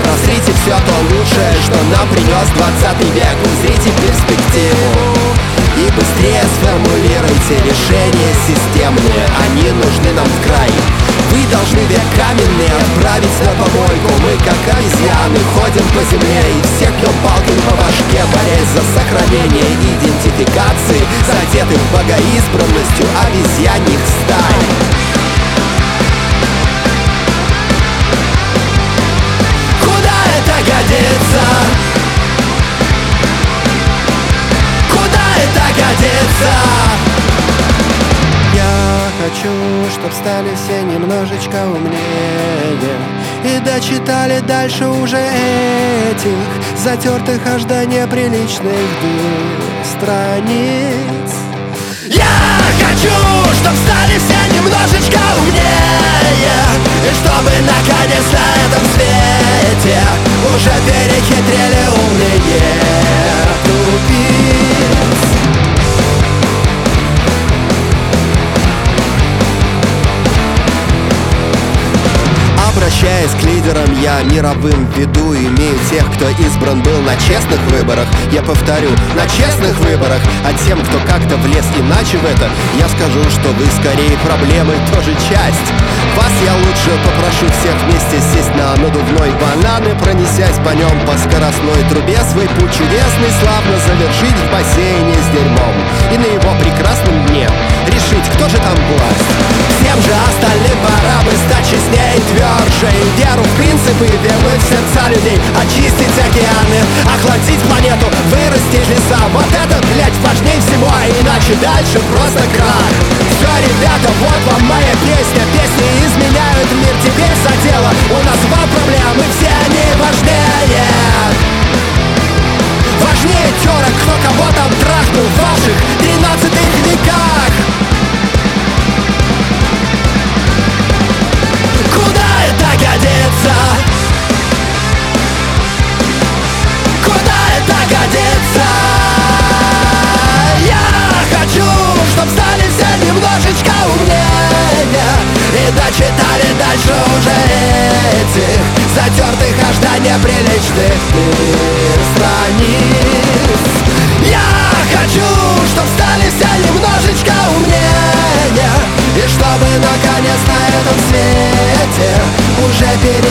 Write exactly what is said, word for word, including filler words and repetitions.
Прозрите все то лучшее, что нам принес двадцатый век. Узрите перспективу и быстрее сформулируйте решения системные. Они нужны нам в край. Вы должны век каменный отправить на помойку. Мы, как обезьяны, ходим по земле и всех бьем палками по башке, борясь за сохранение идентификации, задетых богоизбранностью обезьяньих стай. Куда это годится? Куда это годится? Я хочу, чтоб стали все немножечко умнее и дочитали дальше уже этих затертых аж до неприличных страниц. Я хочу, чтоб стали все немножечко умнее, и чтобы наконец на этом свете уже перехитрили умные тупиц. Обращаясь к лидерам, я мировым в виду имею тех, кто избран был на честных выборах. Я повторю, на честных выборах. А тем, кто как-то влез иначе в это, я скажу, что вы скорее проблемы, тоже часть. Вас я лучше попрошу всех вместе сесть на надувной банан и, пронесясь по нем по скоростной трубе, свой путь чудесный славно завершить в бассейне с дерьмом. И на его прекрасном дне решить, кто же там власть. Всем же остальным пора бы стать честнее и тверже, и веру в принципы, веру в сердца людей, очистить океаны, охладить планету, вырастить леса. Вот это, блять, важнее всего, а иначе дальше просто крах. Все, ребята, вот вам моя песня. Песни изменяют мир, теперь за дело. У нас два проблемы, все они важнее. Важнее терок, кто кого там трахнул в ваших тринадцатых веках. Куда это годится? Куда это годится? Я хочу, чтоб стали все немножечко умнее и дочитали дальше уже этих затертых аж до неприличных страниц. Я хочу, чтоб стали все немножечко умнее, и чтобы наконец на этом свете уже перестали